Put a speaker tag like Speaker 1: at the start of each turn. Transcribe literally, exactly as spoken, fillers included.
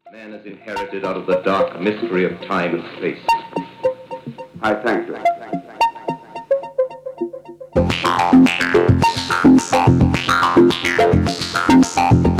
Speaker 1: Man has inherited out of the dark mystery of time and space.
Speaker 2: I thank you.
Speaker 3: Thank you.